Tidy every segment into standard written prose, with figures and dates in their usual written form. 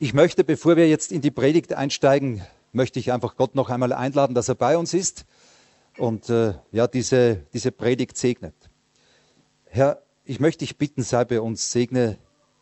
Ich möchte, bevor wir jetzt in die Predigt einsteigen, möchte ich einfach Gott noch einmal einladen, dass er bei uns ist und diese Predigt segnet. Herr, ich möchte dich bitten, sei bei uns, segne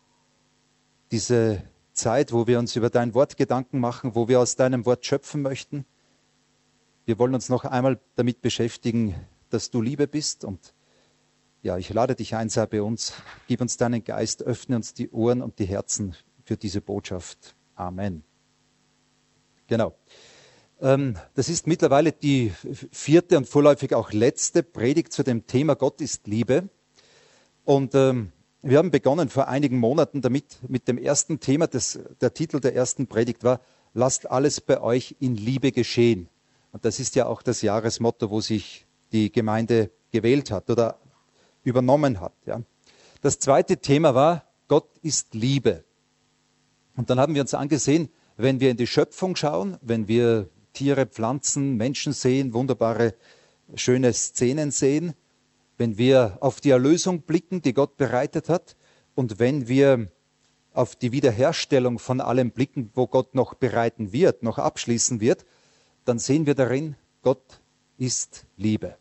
diese Zeit, wo wir uns über dein Wort Gedanken machen, wo wir aus deinem Wort schöpfen möchten. Wir wollen uns noch einmal damit beschäftigen, dass du Liebe bist und ja, ich lade dich ein, sei bei uns, gib uns deinen Geist, öffne uns die Ohren und die Herzen für diese Botschaft. Amen. Genau. Das ist mittlerweile die 4. und vorläufig auch letzte Predigt zu dem Thema Gott ist Liebe. Und wir haben begonnen vor einigen Monaten damit, mit dem ersten Thema, der Titel der ersten Predigt war, lasst alles bei euch in Liebe geschehen. Und das ist ja auch das Jahresmotto, wo sich die Gemeinde gewählt hat oder übernommen hat. Ja. Das zweite Thema war, Gott ist Liebe. Und dann haben wir uns angesehen, wenn wir in die Schöpfung schauen, wenn wir Tiere, Pflanzen, Menschen sehen, wunderbare, schöne Szenen sehen, wenn wir auf die Erlösung blicken, die Gott bereitet hat, und wenn wir auf die Wiederherstellung von allem blicken, wo Gott noch bereiten wird, noch abschließen wird, dann sehen wir darin, Gott ist Liebe.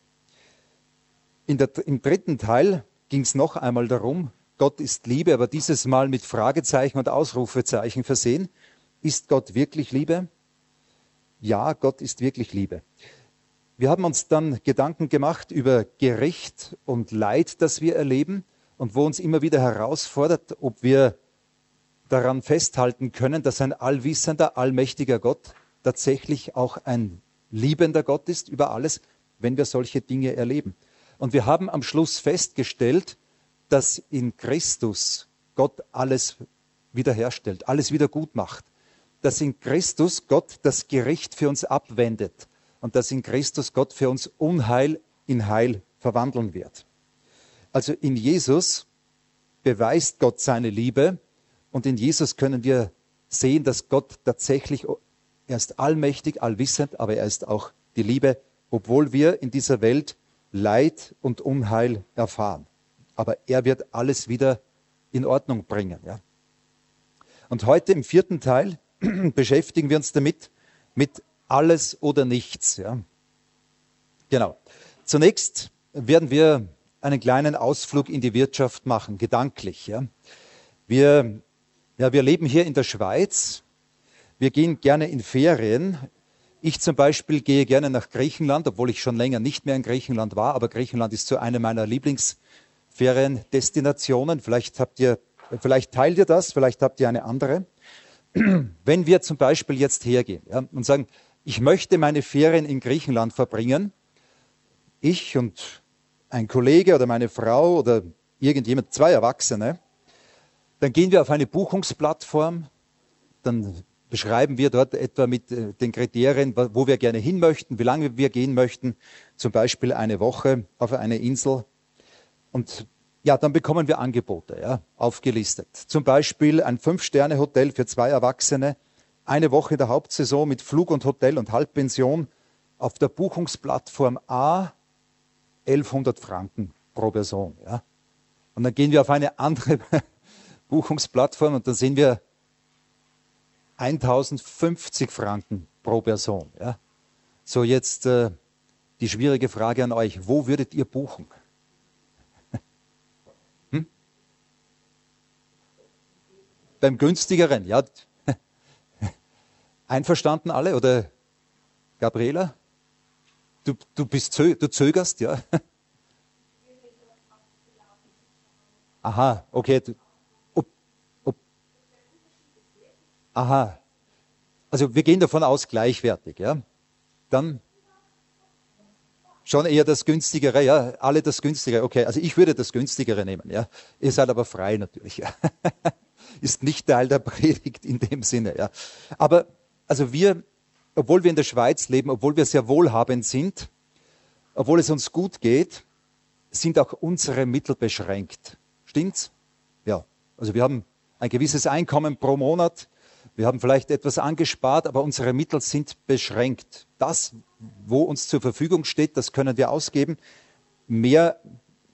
Im dritten Teil ging es noch einmal darum, Gott ist Liebe, aber dieses Mal mit Fragezeichen und Ausrufezeichen versehen. Ist Gott wirklich Liebe? Ja, Gott ist wirklich Liebe. Wir haben uns dann Gedanken gemacht über Gericht und Leid, das wir erleben und wo uns immer wieder herausfordert, ob wir daran festhalten können, dass ein allwissender, allmächtiger Gott tatsächlich auch ein liebender Gott ist über alles, wenn wir solche Dinge erleben. Und wir haben am Schluss festgestellt, dass in Christus Gott alles wiederherstellt, alles wieder gut macht. Dass in Christus Gott das Gericht für uns abwendet und dass in Christus Gott für uns Unheil in Heil verwandeln wird. Also in Jesus beweist Gott seine Liebe und in Jesus können wir sehen, dass Gott tatsächlich, er ist allmächtig, allwissend, aber er ist auch die Liebe, obwohl wir in dieser Welt Leid und Unheil erfahren. Aber er wird alles wieder in Ordnung bringen. Ja. Und heute im 4. Teil beschäftigen wir uns damit, mit alles oder nichts. Ja. Genau. Zunächst werden wir einen kleinen Ausflug in die Wirtschaft machen, gedanklich. Ja. Wir leben hier in der Schweiz. Wir gehen gerne in Ferien. Ich zum Beispiel gehe gerne nach Griechenland, obwohl ich schon länger nicht mehr in Griechenland war, aber Griechenland ist so eine meiner Lieblingsferiendestinationen. Vielleicht teilt ihr das, vielleicht habt ihr eine andere. Wenn wir zum Beispiel jetzt hergehen und sagen, ich möchte meine Ferien in Griechenland verbringen, ich und ein Kollege oder meine Frau oder irgendjemand, 2 Erwachsene, dann gehen wir auf eine Buchungsplattform, dann beschreiben wir dort etwa mit den Kriterien, wo wir gerne hin möchten, wie lange wir gehen möchten, zum Beispiel eine Woche auf eine Insel. Und ja, dann bekommen wir Angebote, aufgelistet. Zum Beispiel ein 5-Sterne-Hotel für 2 Erwachsene, eine Woche in der Hauptsaison mit Flug und Hotel und Halbpension auf der Buchungsplattform A, 1100 Franken pro Person. Ja. Und dann gehen wir auf eine andere Buchungsplattform und dann sehen wir 1050 Franken pro Person. Ja. So, jetzt die schwierige Frage an euch. Wo würdet ihr buchen? Beim günstigeren, ja. Einverstanden alle? Oder Gabriela? Du zögerst, ja. Aha, okay. Aha. Also wir gehen davon aus, gleichwertig, ja. Dann schon eher das günstigere, ja. Alle das günstigere, okay. Also ich würde das günstigere nehmen, ja. Ihr seid aber frei natürlich, ja. Ist nicht Teil der Predigt in dem Sinne, ja. Aber also wir, obwohl wir in der Schweiz leben, obwohl wir sehr wohlhabend sind, obwohl es uns gut geht, sind auch unsere Mittel beschränkt. Stimmt's? Ja. Also wir haben ein gewisses Einkommen pro Monat. Wir haben vielleicht etwas angespart, aber unsere Mittel sind beschränkt. Das, wo uns zur Verfügung steht, das können wir ausgeben. Mehr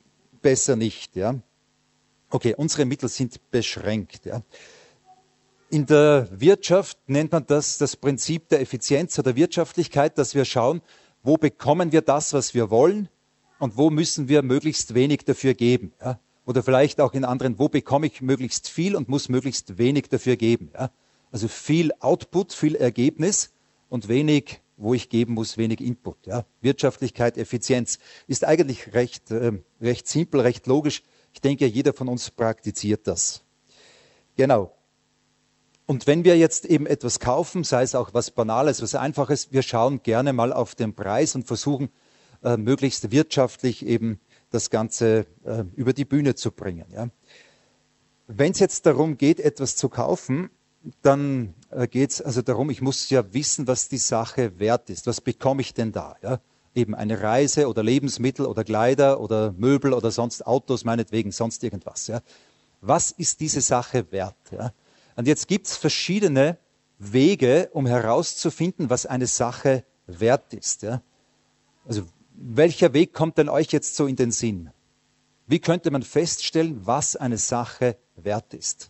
besser nicht. Ja. Okay, unsere Mittel sind beschränkt. Ja. In der Wirtschaft nennt man das Prinzip der Effizienz oder Wirtschaftlichkeit, dass wir schauen, wo bekommen wir das, was wir wollen und wo müssen wir möglichst wenig dafür geben. Ja? Oder vielleicht auch in anderen, wo bekomme ich möglichst viel und muss möglichst wenig dafür geben. Ja? Also viel Output, viel Ergebnis und wenig, wo ich geben muss, wenig Input. Ja? Wirtschaftlichkeit, Effizienz ist eigentlich recht simpel, recht logisch. Ich denke, jeder von uns praktiziert das. Genau. Und wenn wir jetzt eben etwas kaufen, sei es auch was Banales, was Einfaches, wir schauen gerne mal auf den Preis und versuchen möglichst wirtschaftlich eben das Ganze über die Bühne zu bringen. Ja. Wenn es jetzt darum geht, etwas zu kaufen, dann geht es also darum, ich muss ja wissen, was die Sache wert ist. Was bekomme ich denn da? Ja. Eben eine Reise oder Lebensmittel oder Kleider oder Möbel oder sonst Autos, meinetwegen, sonst irgendwas. Ja. Was ist diese Sache wert? Ja. Und jetzt gibt es verschiedene Wege, um herauszufinden, was eine Sache wert ist. Ja? Also welcher Weg kommt denn euch jetzt so in den Sinn? Wie könnte man feststellen, was eine Sache wert ist?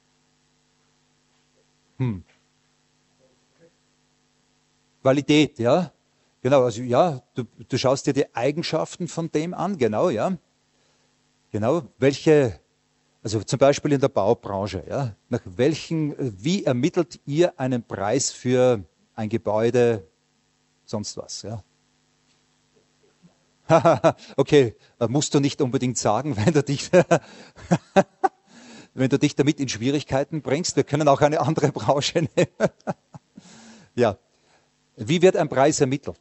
Qualität, ja. Genau, also ja, du schaust dir die Eigenschaften von dem an, genau, ja. Genau, also zum Beispiel in der Baubranche, ja, wie ermittelt ihr einen Preis für ein Gebäude, sonst was, ja? Okay, musst du nicht unbedingt sagen, wenn du dich damit in Schwierigkeiten bringst. Wir können auch eine andere Branche nehmen. Ja, wie wird ein Preis ermittelt?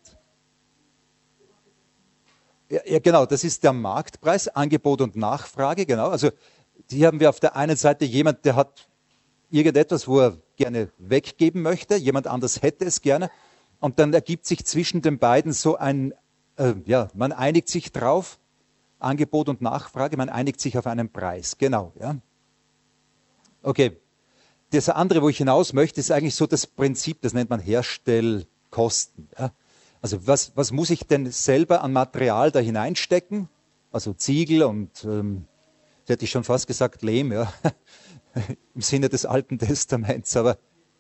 Ja, genau, das ist der Marktpreis, Angebot und Nachfrage, genau. Also hier haben wir auf der einen Seite jemand, der hat irgendetwas, wo er gerne weggeben möchte, jemand anders hätte es gerne. Und dann ergibt sich zwischen den beiden so man einigt sich drauf, Angebot und Nachfrage, man einigt sich auf einen Preis, genau. Ja. Okay, das andere, wo ich hinaus möchte, ist eigentlich so das Prinzip, das nennt man Herstellkosten. Ja. Also was muss ich denn selber an Material da hineinstecken? Also Ziegel und hätte ich schon fast gesagt, Lehm, ja, im Sinne des Alten Testaments, aber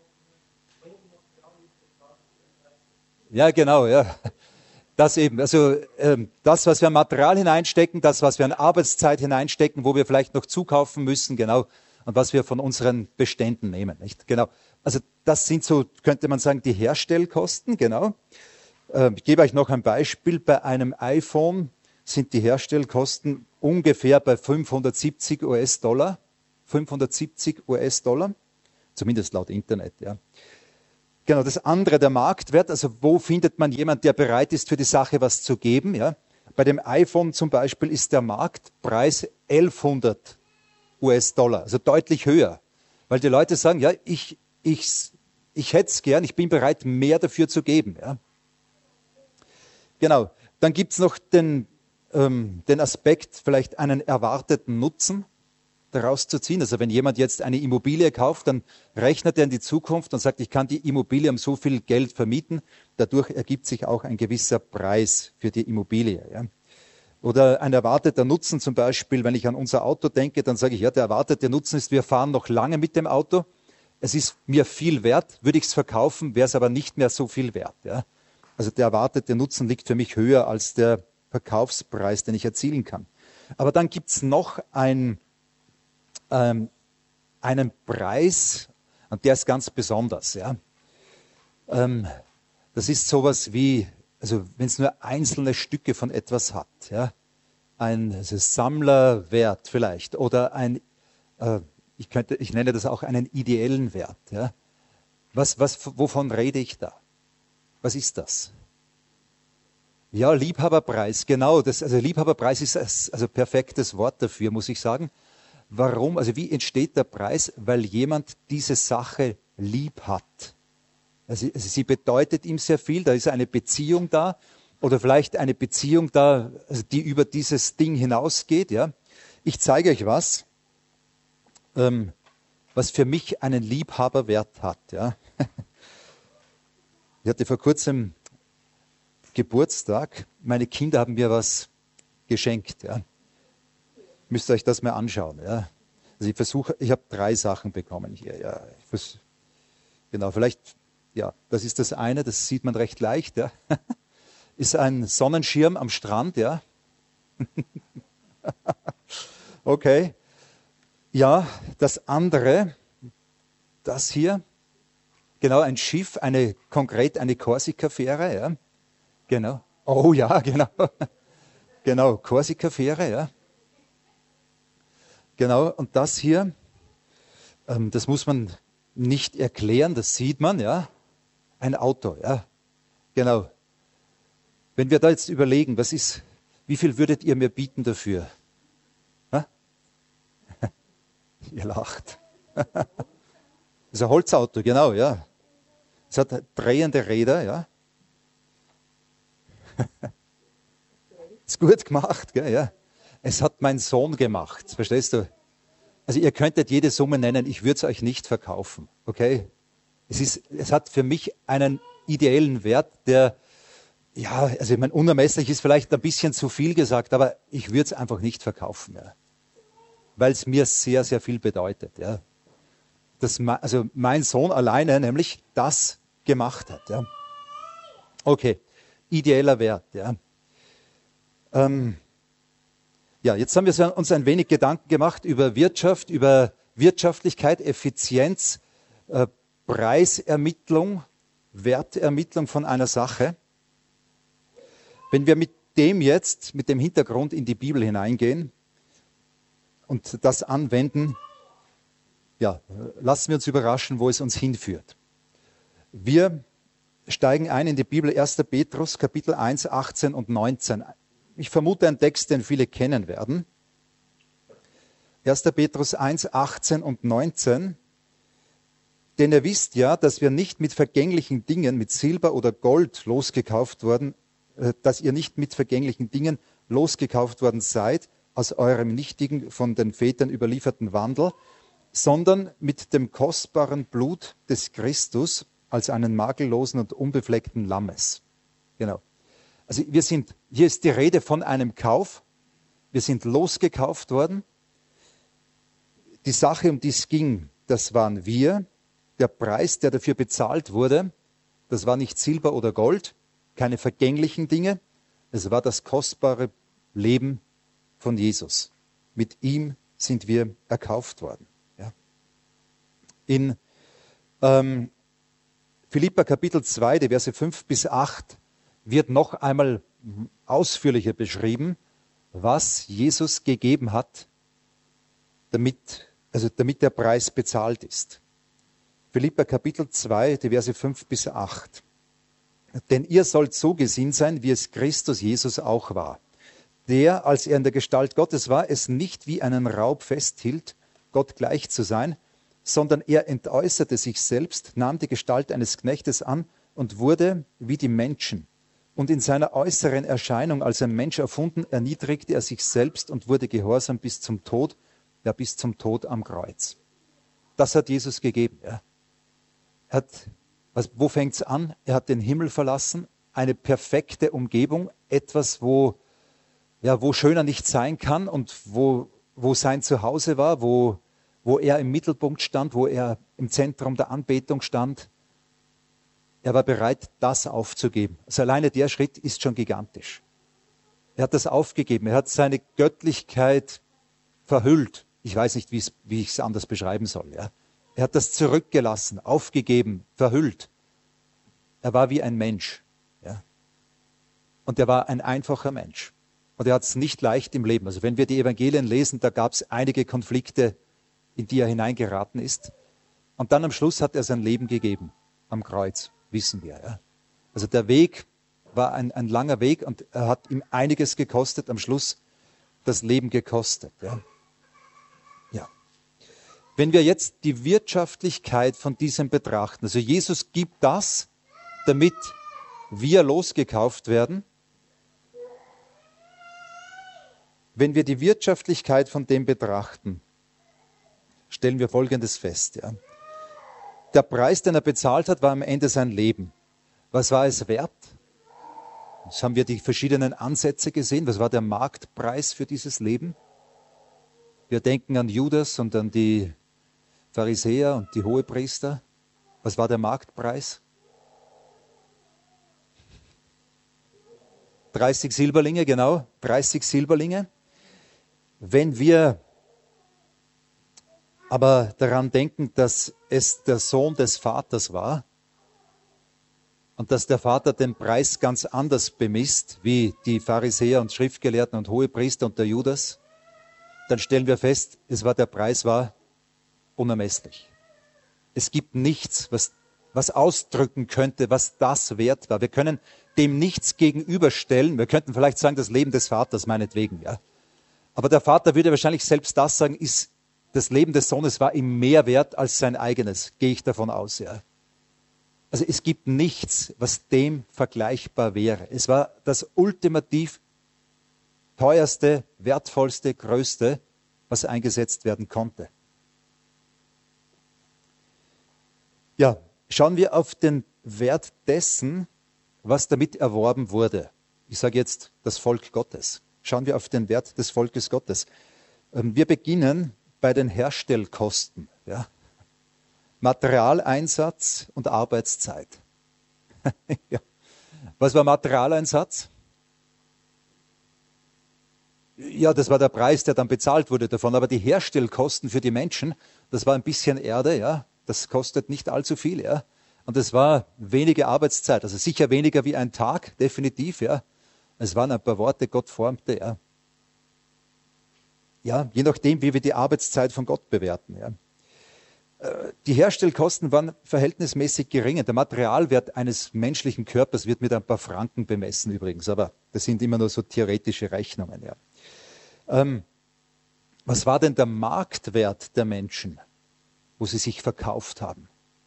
ja, genau, ja, das eben, also das, was wir an Material hineinstecken, das, was wir an Arbeitszeit hineinstecken, wo wir vielleicht noch zukaufen müssen, genau, und was wir von unseren Beständen nehmen, nicht? Genau, also das sind so, könnte man sagen, die Herstellkosten, genau. Ich gebe euch noch ein Beispiel, bei einem iPhone sind die Herstellkosten ungefähr bei 570 US-Dollar. 570 US-Dollar, zumindest laut Internet. Ja. Genau, das andere, der Marktwert, also wo findet man jemanden, der bereit ist, für die Sache was zu geben? Ja. Bei dem iPhone zum Beispiel ist der Marktpreis 1100 US-Dollar, also deutlich höher. Weil die Leute sagen, ja, ich hätte es gern, ich bin bereit, mehr dafür zu geben. Ja. Genau, dann gibt es noch den Aspekt, vielleicht einen erwarteten Nutzen daraus zu ziehen. Also wenn jemand jetzt eine Immobilie kauft, dann rechnet er in die Zukunft und sagt, ich kann die Immobilie um so viel Geld vermieten. Dadurch ergibt sich auch ein gewisser Preis für die Immobilie. Ja. Oder ein erwarteter Nutzen zum Beispiel, wenn ich an unser Auto denke, dann sage ich, ja, der erwartete Nutzen ist, wir fahren noch lange mit dem Auto. Es ist mir viel wert, würde ich es verkaufen, wäre es aber nicht mehr so viel wert. Ja. Also der erwartete Nutzen liegt für mich höher als der Verkaufspreis, den ich erzielen kann. Aber dann gibt es noch einen Preis, und der ist ganz besonders. Ja. Das ist sowas wie, also wenn es nur einzelne Stücke von etwas hat, ja, also Sammlerwert vielleicht, oder ich nenne das auch einen ideellen Wert. Ja. Wovon rede ich da? Was ist das? Ja, Liebhaberpreis, genau. Also Liebhaberpreis ist also perfektes Wort dafür, muss ich sagen. Warum? Also wie entsteht der Preis? Weil jemand diese Sache lieb hat. Also sie bedeutet ihm sehr viel, da ist eine Beziehung da oder vielleicht eine Beziehung da, also die über dieses Ding hinausgeht. Ja. Ich zeige euch was für mich einen Liebhaberwert hat. Ja. Ich hatte vor kurzem Geburtstag. Meine Kinder haben mir was geschenkt. Ja. Müsst ihr euch das mal anschauen. Ja. Also ich habe 3 Sachen bekommen hier. Ja, genau, vielleicht, ja, das ist das eine, das sieht man recht leicht. Ja. Ist ein Sonnenschirm am Strand, ja. Okay. Ja, das andere, das hier, genau, ein Schiff, konkret eine Korsika-Fähre, ja. Genau. Oh ja, genau. Genau, Korsika-Fähre, ja. Genau, und das hier, das muss man nicht erklären, das sieht man, ja. Ein Auto, ja. Genau. Wenn wir da jetzt überlegen, wie viel würdet ihr mir bieten dafür? Ha? Ihr lacht. Das ist ein Holzauto, genau, ja. Es hat drehende Räder, ja. Ist gut gemacht, gell, ja. Es hat mein Sohn gemacht, verstehst du? Also ihr könntet jede Summe nennen, ich würde es euch nicht verkaufen, okay? Es hat für mich einen ideellen Wert, der, ja, also ich meine, unermesslich ist vielleicht ein bisschen zu viel gesagt, aber ich würde es einfach nicht verkaufen, ja. Weil es mir sehr, sehr viel bedeutet, ja. Also mein Sohn alleine nämlich das gemacht hat, ja. Okay, ideeller Wert, ja. Ja, jetzt haben wir uns ein wenig Gedanken gemacht über Wirtschaft, über Wirtschaftlichkeit, Effizienz, Preisermittlung, Wertermittlung von einer Sache. Wenn wir mit dem Hintergrund in die Bibel hineingehen und das anwenden, ja, lassen wir uns überraschen, wo es uns hinführt. Wir steigen ein in die Bibel 1. Petrus, Kapitel 1, 18 und 19. Ich vermute einen Text, den viele kennen werden. 1. Petrus 1, 18 und 19. Denn ihr wisst ja, dass wir nicht mit vergänglichen Dingen, mit Silber oder Gold losgekauft worden, dass ihr nicht mit vergänglichen Dingen losgekauft worden seid, aus eurem nichtigen, von den Vätern überlieferten Wandel, sondern mit dem kostbaren Blut des Christus als einen makellosen und unbefleckten Lammes. Genau. Also hier ist die Rede von einem Kauf. Wir sind losgekauft worden. Die Sache, um die es ging, das waren wir. Der Preis, der dafür bezahlt wurde, das war nicht Silber oder Gold, keine vergänglichen Dinge. Es war das kostbare Leben von Jesus. Mit ihm sind wir erkauft worden. Ja. In Philipper Kapitel 2, die Verse 5 bis 8, wird noch einmal ausführlicher beschrieben, was Jesus gegeben hat, damit der Preis bezahlt ist. Philipper Kapitel 2, die Verse 5 bis 8. Denn ihr sollt so gesinnt sein, wie es Christus Jesus auch war, der, als er in der Gestalt Gottes war, es nicht wie einen Raub festhielt, Gott gleich zu sein, sondern er entäußerte sich selbst, nahm die Gestalt eines Knechtes an und wurde wie die Menschen. Und in seiner äußeren Erscheinung als ein Mensch erfunden, erniedrigte er sich selbst und wurde gehorsam bis zum Tod, ja bis zum Tod am Kreuz. Das hat Jesus gegeben. Ja. Wo fängt es an? Er hat den Himmel verlassen, eine perfekte Umgebung, etwas, wo schöner nicht sein kann und wo sein Zuhause war, wo er im Mittelpunkt stand, wo er im Zentrum der Anbetung stand. Er war bereit, das aufzugeben. Also alleine der Schritt ist schon gigantisch. Er hat das aufgegeben. Er hat seine Göttlichkeit verhüllt. Ich weiß nicht, wie ich es anders beschreiben soll. Ja. Er hat das zurückgelassen, aufgegeben, verhüllt. Er war wie ein Mensch. Ja. Und er war ein einfacher Mensch. Und er hat es nicht leicht im Leben. Also wenn wir die Evangelien lesen, da gab es einige Konflikte, in die er hineingeraten ist. Und dann am Schluss hat er sein Leben gegeben am Kreuz. Wissen wir. Ja. Also der Weg war ein langer Weg und er hat ihm einiges gekostet, am Schluss das Leben gekostet. Ja. Ja. Wenn wir jetzt die Wirtschaftlichkeit von diesem betrachten, also Jesus gibt das, damit wir losgekauft werden. Wenn wir die Wirtschaftlichkeit von dem betrachten, stellen wir Folgendes fest. Ja. Der Preis, den er bezahlt hat, war am Ende sein Leben. Was war es wert? Jetzt haben wir die verschiedenen Ansätze gesehen. Was war der Marktpreis für dieses Leben? Wir denken an Judas und an die Pharisäer und die Hohepriester. Was war der Marktpreis? 30 Silberlinge, genau, 30 Silberlinge. Wenn wir aber daran denken, dass es der Sohn des Vaters war und dass der Vater den Preis ganz anders bemisst, wie die Pharisäer und Schriftgelehrten und Hohepriester und der Judas, dann stellen wir fest, der Preis war unermesslich. Es gibt nichts, was ausdrücken könnte, was das wert war. Wir können dem nichts gegenüberstellen. Wir könnten vielleicht sagen, das Leben des Vaters meinetwegen, ja. Aber der Vater würde wahrscheinlich selbst das sagen, das Leben des Sohnes war ihm mehr wert als sein eigenes, gehe ich davon aus, ja. Also es gibt nichts, was dem vergleichbar wäre. Es war das ultimativ teuerste, wertvollste, größte, was eingesetzt werden konnte. Ja, schauen wir auf den Wert dessen, was damit erworben wurde. Ich sage jetzt das Volk Gottes. Schauen wir auf den Wert des Volkes Gottes. Wir beginnen bei den Herstellkosten. Ja. Materialeinsatz und Arbeitszeit. Ja. Was war Materialeinsatz? Ja, das war der Preis, der dann bezahlt wurde davon. Aber die Herstellkosten für die Menschen, das war ein bisschen Erde, ja. Das kostet nicht allzu viel, ja. Und es war wenige Arbeitszeit, also sicher weniger wie ein Tag, definitiv, ja. Es waren ein paar Worte, Gott formte, ja. Ja, je nachdem, wie wir die Arbeitszeit von Gott bewerten, ja. Die Herstellkosten waren verhältnismäßig gering. Der Materialwert eines menschlichen Körpers wird mit ein paar Franken bemessen übrigens, aber das sind immer nur so theoretische Rechnungen, ja. Was war denn der Marktwert der Menschen, wo sie sich verkauft haben?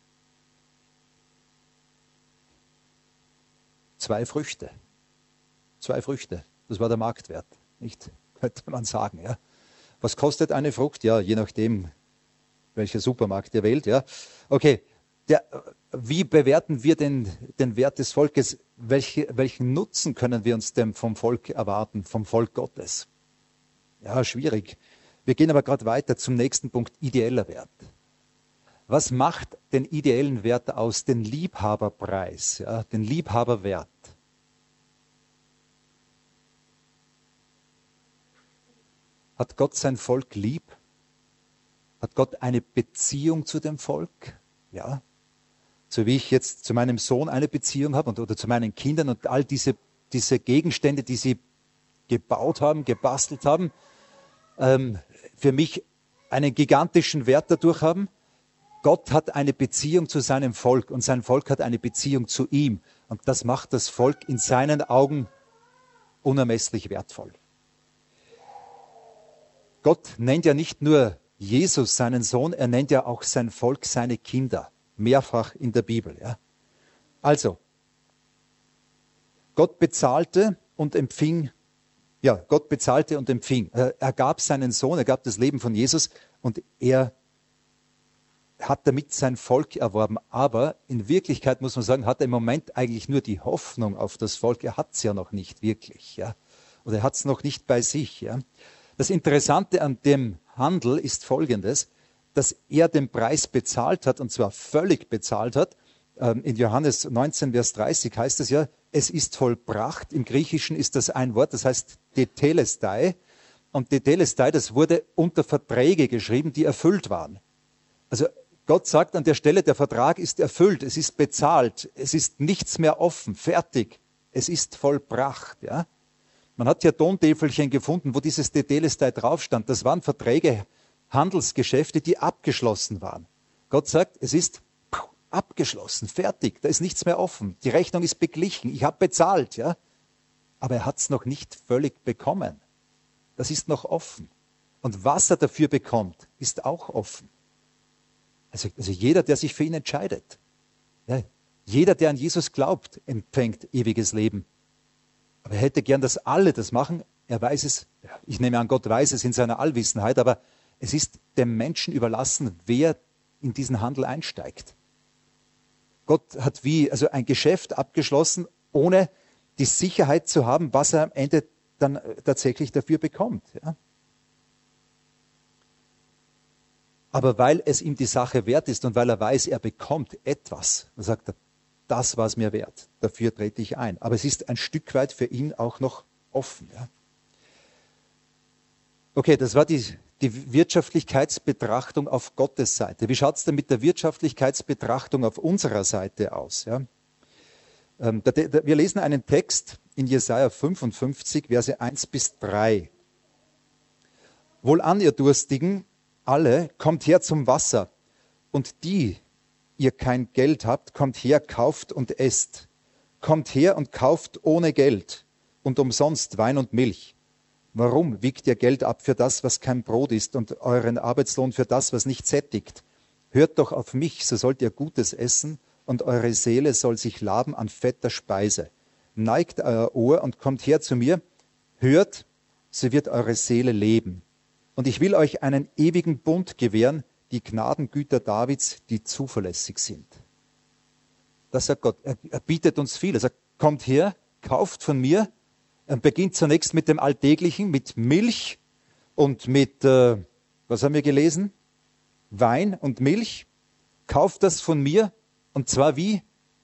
2 Früchte. 2 Früchte. Das war der Marktwert, nicht? Könnte man sagen, ja. Was kostet eine Frucht? Ja, je nachdem, welcher Supermarkt ihr wählt, ja. Okay, wie bewerten wir den Wert des Volkes? Welchen Nutzen können wir uns denn vom Volk erwarten, vom Volk Gottes? Ja, schwierig. Wir gehen aber gerade weiter zum nächsten Punkt, ideeller Wert. Was macht den ideellen Wert aus, den Liebhaberpreis, ja, den Liebhaberwert? Hat Gott sein Volk lieb? Hat Gott eine Beziehung zu dem Volk? Ja. So wie ich jetzt zu meinem Sohn eine Beziehung habe oder zu meinen Kindern und all diese Gegenstände, die sie gebaut haben, gebastelt haben, für mich einen gigantischen Wert dadurch haben. Gott hat eine Beziehung zu seinem Volk und sein Volk hat eine Beziehung zu ihm. Und das macht das Volk in seinen Augen unermesslich wertvoll. Gott nennt ja nicht nur Jesus seinen Sohn, er nennt ja auch sein Volk seine Kinder. Mehrfach in der Bibel. Ja. Also, Gott bezahlte und empfing. Er gab seinen Sohn, er gab das Leben von Jesus und er hat damit sein Volk erworben. Aber in Wirklichkeit muss man sagen, hat er im Moment eigentlich nur die Hoffnung auf das Volk. Er hat es ja noch nicht wirklich. Ja? Oder er hat es noch nicht bei sich. Ja? Das Interessante an dem Handel ist Folgendes, dass er den Preis bezahlt hat, und zwar völlig bezahlt hat. In Johannes 19, Vers 30 heißt es ja, es ist vollbracht. Im Griechischen ist das ein Wort, das heißt Tetelestai. Und Tetelestai, das wurde unter Verträge geschrieben, die erfüllt waren. Also Gott sagt an der Stelle, der Vertrag ist erfüllt, es ist bezahlt, es ist nichts mehr offen, fertig, es ist vollbracht. Ja? Man hat ja Tontäfelchen gefunden, wo dieses Tetelestai drauf stand. Das waren Verträge, Handelsgeschäfte, die abgeschlossen waren. Gott sagt, es ist abgeschlossen, fertig, da ist nichts mehr offen. Die Rechnung ist beglichen, ich habe bezahlt, ja. Aber er hat es noch nicht völlig bekommen. Das ist noch offen. Und was er dafür bekommt, ist auch offen. Also jeder, der sich für ihn entscheidet, ja, jeder, der an Jesus glaubt, empfängt ewiges Leben. Aber er hätte gern, dass alle das machen. Er weiß es, ich nehme an, Gott weiß es in seiner Allwissenheit, aber es ist dem Menschen überlassen, wer in diesen Handel einsteigt. Gott hat also ein Geschäft abgeschlossen, ohne die Sicherheit zu haben, was er am Ende dann tatsächlich dafür bekommt. Ja? Aber weil es ihm die Sache wert ist und weil er weiß, er bekommt etwas, dann sagt er, das war es mir wert, dafür trete ich ein. Aber es ist ein Stück weit für ihn auch noch offen. Ja. Okay, das war die Wirtschaftlichkeitsbetrachtung auf Gottes Seite. Wie schaut es denn mit der Wirtschaftlichkeitsbetrachtung auf unserer Seite aus? Ja? Wir lesen einen Text in Jesaja 55, Verse 1 bis 3. Wohlan, ihr Durstigen, alle, kommt her zum Wasser, und die ihr kein Geld habt, kommt her, kauft und esst. Kommt her und kauft ohne Geld und umsonst Wein und Milch. Warum wiegt ihr Geld ab für das, was kein Brot ist, und euren Arbeitslohn für das, was nicht sättigt? Hört doch auf mich, so sollt ihr Gutes essen, und eure Seele soll sich laben an fetter Speise. Neigt euer Ohr und kommt her zu mir, hört, so wird eure Seele leben. Und ich will euch einen ewigen Bund gewähren, die Gnadengüter Davids, die zuverlässig sind. Das sagt Gott. Er bietet uns viel. Er sagt, kommt her, kauft von mir. Er beginnt zunächst mit dem Alltäglichen, mit Milch und mit, was haben wir gelesen? Wein und Milch. Kauft das von mir. Und zwar wie?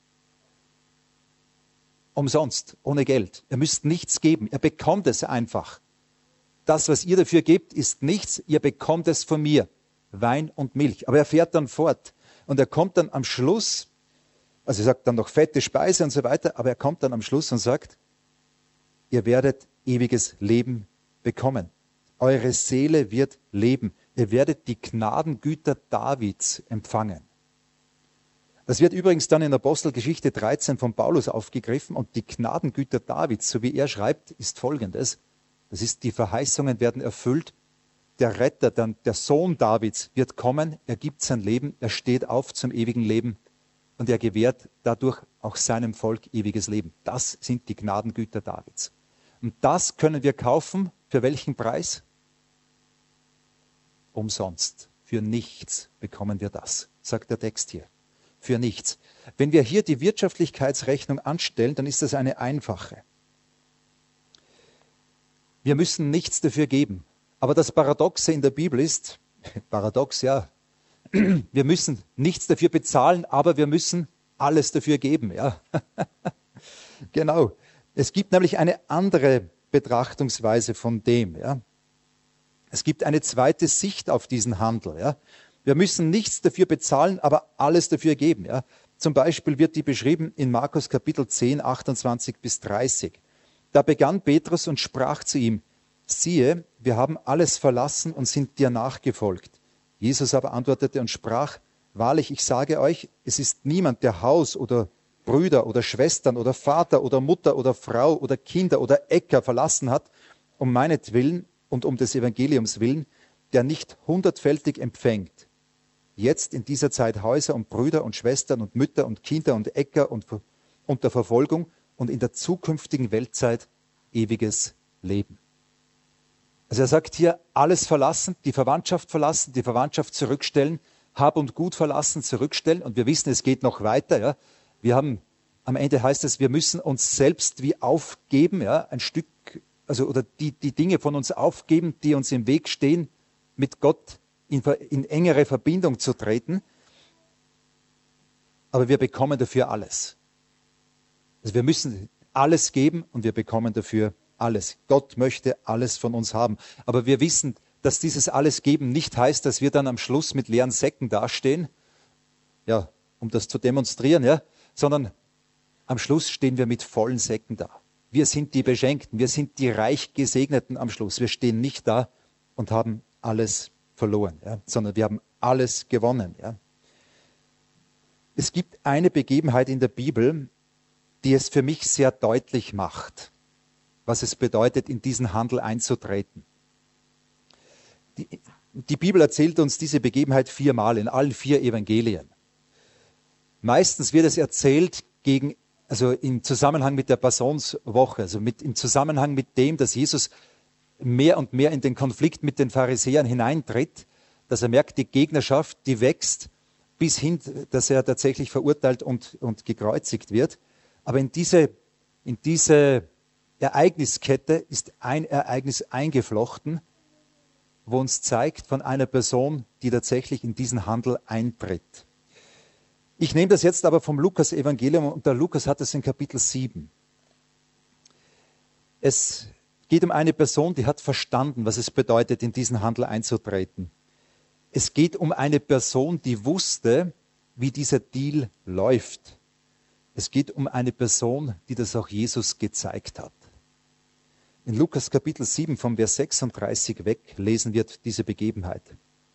Umsonst, ohne Geld. Ihr müsst nichts geben. Ihr bekommt es einfach. Das, was ihr dafür gebt, ist nichts. Ihr bekommt es von mir. Wein und Milch. Aber er fährt dann fort. Und er kommt dann am Schluss, also er sagt dann noch fette Speise und so weiter, aber er kommt dann am Schluss und sagt, ihr werdet ewiges Leben bekommen. Eure Seele wird leben. Ihr werdet die Gnadengüter Davids empfangen. Das wird übrigens dann in Apostelgeschichte 13 von Paulus aufgegriffen, und die Gnadengüter Davids, so wie er schreibt, ist folgendes. Das ist, die Verheißungen werden erfüllt. Der Retter, dann der Sohn Davids wird kommen, er gibt sein Leben, er steht auf zum ewigen Leben und er gewährt dadurch auch seinem Volk ewiges Leben. Das sind die Gnadengüter Davids. Und das können wir kaufen. Für welchen Preis? Umsonst. Für nichts bekommen wir das, sagt der Text hier. Für nichts. Wenn wir hier die Wirtschaftlichkeitsrechnung anstellen, dann ist das eine einfache. Wir müssen nichts dafür geben. Aber das Paradoxe in der Bibel ist, paradox, ja, wir müssen nichts dafür bezahlen, aber wir müssen alles dafür geben. Ja. Genau. Es gibt nämlich eine andere Betrachtungsweise von dem. Ja. Es gibt eine zweite Sicht auf diesen Handel. Ja. Wir müssen nichts dafür bezahlen, aber alles dafür geben. Ja. Zum Beispiel wird die beschrieben in Markus Kapitel 10, 28 bis 30. Da begann Petrus und sprach zu ihm, siehe, wir haben alles verlassen und sind dir nachgefolgt. Jesus aber antwortete und sprach, wahrlich, ich sage euch, es ist niemand, der Haus oder Brüder oder Schwestern oder Vater oder Mutter oder Frau oder Kinder oder Äcker verlassen hat, um meinetwillen und um des Evangeliums willen, der nicht hundertfältig empfängt. Jetzt in dieser Zeit Häuser und Brüder und Schwestern und Mütter und Kinder und Äcker und unter Verfolgung und in der zukünftigen Weltzeit ewiges Leben. Also er sagt hier, alles verlassen, die Verwandtschaft zurückstellen, Hab und Gut verlassen, zurückstellen. Und wir wissen, es geht noch weiter. Ja. Wir haben, am Ende heißt es, wir müssen uns selbst wie aufgeben, ja, ein Stück, also oder die Dinge von uns aufgeben, die uns im Weg stehen, mit Gott in engere Verbindung zu treten. Aber wir bekommen dafür alles. Also wir müssen alles geben und wir bekommen dafür alles. Gott möchte alles von uns haben. Aber wir wissen, dass dieses alles geben nicht heißt, dass wir dann am Schluss mit leeren Säcken dastehen, ja, um das zu demonstrieren, ja, sondern am Schluss stehen wir mit vollen Säcken da. Wir sind die Beschenkten, wir sind die reich Gesegneten am Schluss. Wir stehen nicht da und haben alles verloren, ja, sondern wir haben alles gewonnen. Ja. Es gibt eine Begebenheit in der Bibel, die es für mich sehr deutlich macht, was es bedeutet, in diesen Handel einzutreten. Die Bibel erzählt uns diese Begebenheit 4-mal in allen 4 Evangelien. Meistens wird es erzählt im Zusammenhang mit der Passionswoche, also im Zusammenhang mit dem, dass Jesus mehr und mehr in den Konflikt mit den Pharisäern hineintritt, dass er merkt, die Gegnerschaft, die wächst, bis hin, dass er tatsächlich verurteilt und gekreuzigt wird. Aber in diese Ereigniskette ist ein Ereignis eingeflochten, wo uns zeigt von einer Person, die tatsächlich in diesen Handel eintritt. Ich nehme das jetzt aber vom Lukas-Evangelium und der Lukas hat es in Kapitel 7. Es geht um eine Person, die hat verstanden, was es bedeutet, in diesen Handel einzutreten. Es geht um eine Person, die wusste, wie dieser Deal läuft. Es geht um eine Person, die das auch Jesus gezeigt hat. In Lukas Kapitel 7 vom Vers 36 weg lesen wir diese Begebenheit.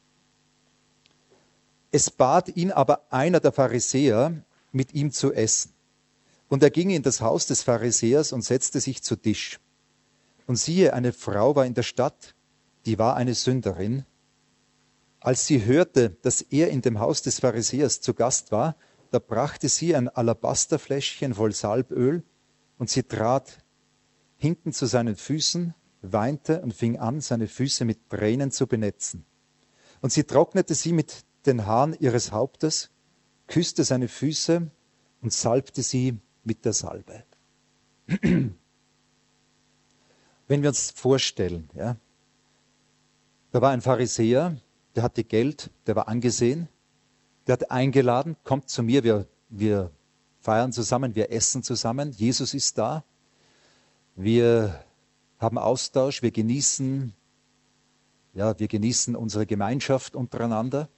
Es bat ihn aber einer der Pharisäer, mit ihm zu essen. Und er ging in das Haus des Pharisäers und setzte sich zu Tisch. Und siehe, eine Frau war in der Stadt, die war eine Sünderin. Als sie hörte, dass er in dem Haus des Pharisäers zu Gast war, da brachte sie ein Alabasterfläschchen voll Salböl und sie trat hinten zu seinen Füßen, weinte und fing an, seine Füße mit Tränen zu benetzen. Und sie trocknete sie mit den Haaren ihres Hauptes, küsste seine Füße und salbte sie mit der Salbe. Wenn wir uns vorstellen, ja, da war ein Pharisäer, der hatte Geld, der war angesehen, der hat eingeladen, kommt zu mir, wir feiern zusammen, wir essen zusammen, Jesus ist da, wir haben Austausch, wir genießen unsere Gemeinschaft untereinander.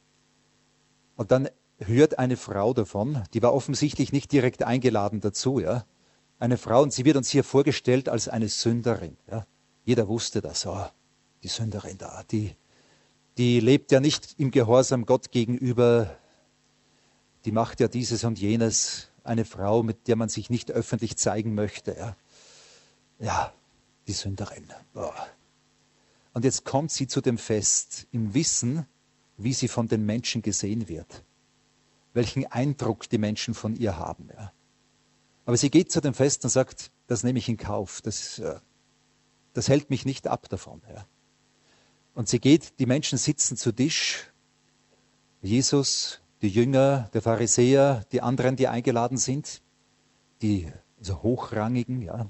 Und dann hört eine Frau davon, die war offensichtlich nicht direkt eingeladen dazu, ja. Eine Frau, und sie wird uns hier vorgestellt als eine Sünderin. Ja. Jeder wusste das, oh, die Sünderin da, die lebt ja nicht im Gehorsam Gott gegenüber, die macht ja dieses und jenes, eine Frau, mit der man sich nicht öffentlich zeigen möchte. Ja, ja, die Sünderin. Oh. Und jetzt kommt sie zu dem Fest im Wissen, wie sie von den Menschen gesehen wird, welchen Eindruck die Menschen von ihr haben. Ja. Aber sie geht zu dem Fest und sagt, das nehme ich in Kauf, das hält mich nicht ab davon. Ja. Und sie geht, die Menschen sitzen zu Tisch, Jesus, die Jünger, der Pharisäer, die anderen, die eingeladen sind, die also hochrangigen, ja.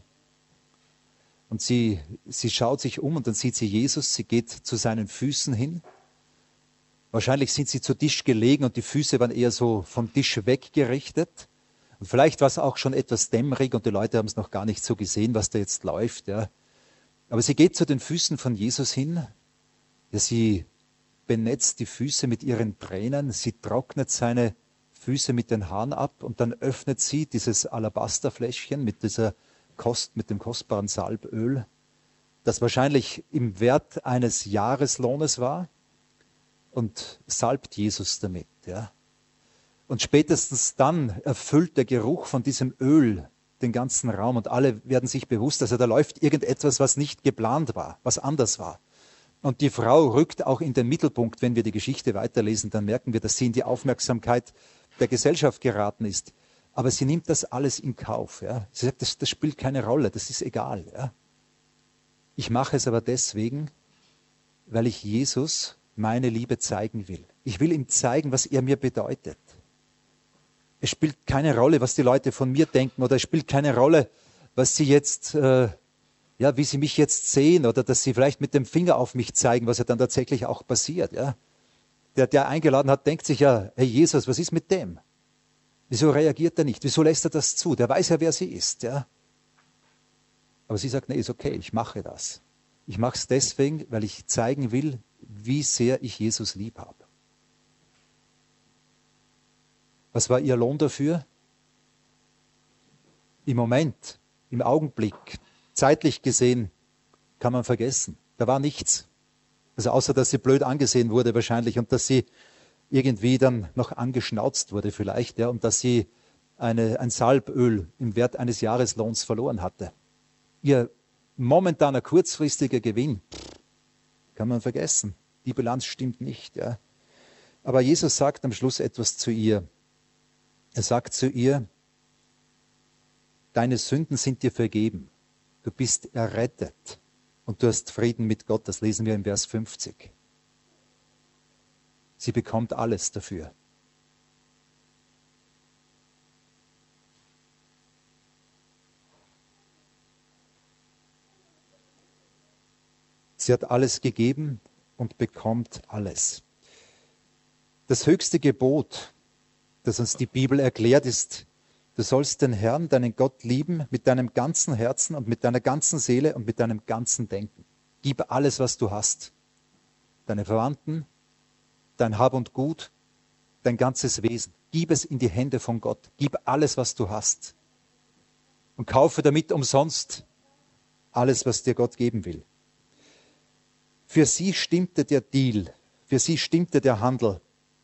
Und sie schaut sich um und dann sieht sie Jesus, sie geht zu seinen Füßen hin. Wahrscheinlich sind sie zu Tisch gelegen und die Füße waren eher so vom Tisch weggerichtet. Und vielleicht war es auch schon etwas dämmerig und die Leute haben es noch gar nicht so gesehen, was da jetzt läuft. Ja. Aber sie geht zu den Füßen von Jesus hin. Ja, sie benetzt die Füße mit ihren Tränen. Sie trocknet seine Füße mit den Haaren ab und dann öffnet sie dieses Alabasterfläschchen mit dem kostbaren Salböl, das wahrscheinlich im Wert eines Jahreslohnes war, und salbt Jesus damit. Ja. Und spätestens dann erfüllt der Geruch von diesem Öl den ganzen Raum und alle werden sich bewusst, also da läuft irgendetwas, was nicht geplant war, was anders war. Und die Frau rückt auch in den Mittelpunkt. Wenn wir die Geschichte weiterlesen, dann merken wir, dass sie in die Aufmerksamkeit der Gesellschaft geraten ist. Aber sie nimmt das alles in Kauf. Ja. Sie sagt, das spielt keine Rolle, das ist egal. Ja. Ich mache es aber deswegen, weil ich Jesus meine Liebe zeigen will. Ich will ihm zeigen, was er mir bedeutet. Es spielt keine Rolle, was die Leute von mir denken, oder es spielt keine Rolle, was sie jetzt, wie sie mich jetzt sehen, oder dass sie vielleicht mit dem Finger auf mich zeigen, was ja dann tatsächlich auch passiert. Ja. Der eingeladen hat, denkt sich ja, hey Jesus, was ist mit dem? Wieso reagiert er nicht? Wieso lässt er das zu? Der weiß ja, wer sie ist. Ja. Aber sie sagt, nee, ist okay, ich mache das. Ich mache es deswegen, weil ich zeigen will, wie sehr ich Jesus lieb habe. Was war ihr Lohn dafür? Im Moment, im Augenblick, zeitlich gesehen, kann man vergessen. Da war nichts. Also außer, dass sie blöd angesehen wurde wahrscheinlich und dass sie irgendwie dann noch angeschnauzt wurde vielleicht, ja, und dass sie ein Salböl im Wert eines Jahreslohns verloren hatte. Ihr momentaner kurzfristiger Gewinn kann man vergessen. Die Bilanz stimmt nicht. Ja. Aber Jesus sagt am Schluss etwas zu ihr. Er sagt zu ihr, deine Sünden sind dir vergeben. Du bist errettet und du hast Frieden mit Gott. Das lesen wir im Vers 50. Sie bekommt alles dafür. Sie hat alles gegeben und bekommt alles. Das höchste Gebot, das uns die Bibel erklärt, ist: Du sollst den Herrn, deinen Gott, lieben mit deinem ganzen Herzen und mit deiner ganzen Seele und mit deinem ganzen Denken. Gib alles, was du hast. Deine Verwandten, dein Hab und Gut, dein ganzes Wesen. Gib es in die Hände von Gott. Gib alles, was du hast. Und kaufe damit umsonst alles, was dir Gott geben will. Für sie stimmte der Deal. Für sie stimmte der Handel.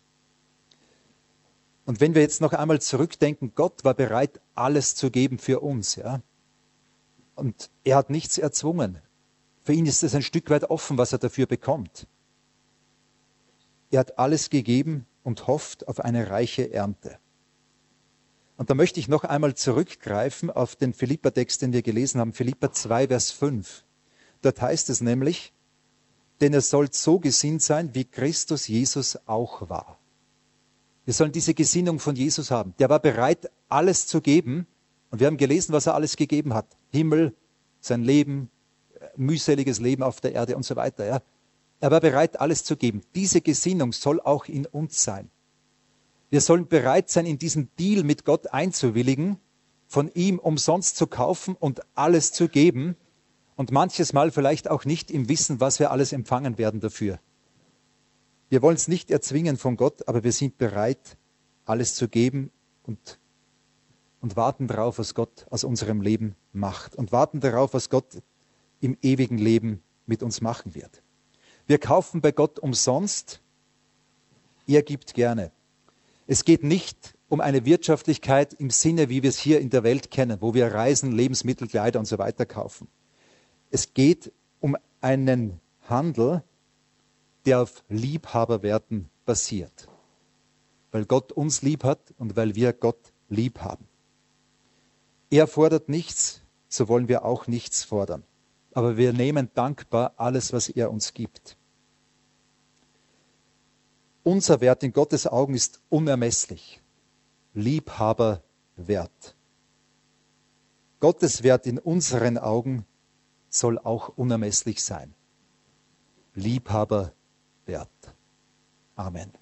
Und wenn wir jetzt noch einmal zurückdenken, Gott war bereit, alles zu geben für uns. Ja? Und er hat nichts erzwungen. Für ihn ist es ein Stück weit offen, was er dafür bekommt. Er hat alles gegeben und hofft auf eine reiche Ernte. Und da möchte ich noch einmal zurückgreifen auf den Philipper-Text, den wir gelesen haben, Philipper 2, Vers 5. Dort heißt es nämlich: Denn ihr sollt so gesinnt sein, wie Christus Jesus auch war. Wir sollen diese Gesinnung von Jesus haben. Der war bereit, alles zu geben. Und wir haben gelesen, was er alles gegeben hat. Himmel, sein Leben, mühseliges Leben auf der Erde und so weiter. Ja. Er war bereit, alles zu geben. Diese Gesinnung soll auch in uns sein. Wir sollen bereit sein, in diesen Deal mit Gott einzuwilligen, von ihm umsonst zu kaufen und alles zu geben. Und manches Mal vielleicht auch nicht im Wissen, was wir alles empfangen werden dafür. Wir wollen es nicht erzwingen von Gott, aber wir sind bereit, alles zu geben und warten darauf, was Gott aus unserem Leben macht. Und warten darauf, was Gott im ewigen Leben mit uns machen wird. Wir kaufen bei Gott umsonst, er gibt gerne. Es geht nicht um eine Wirtschaftlichkeit im Sinne, wie wir es hier in der Welt kennen, wo wir Reisen, Lebensmittel, Kleider und so weiter kaufen. Es geht um einen Handel, der auf Liebhaberwerten basiert. Weil Gott uns lieb hat und weil wir Gott lieb haben. Er fordert nichts, so wollen wir auch nichts fordern. Aber wir nehmen dankbar alles, was er uns gibt. Unser Wert in Gottes Augen ist unermesslich. Liebhaberwert. Gottes Wert in unseren Augen soll auch unermesslich sein. Liebhaberwert. Amen.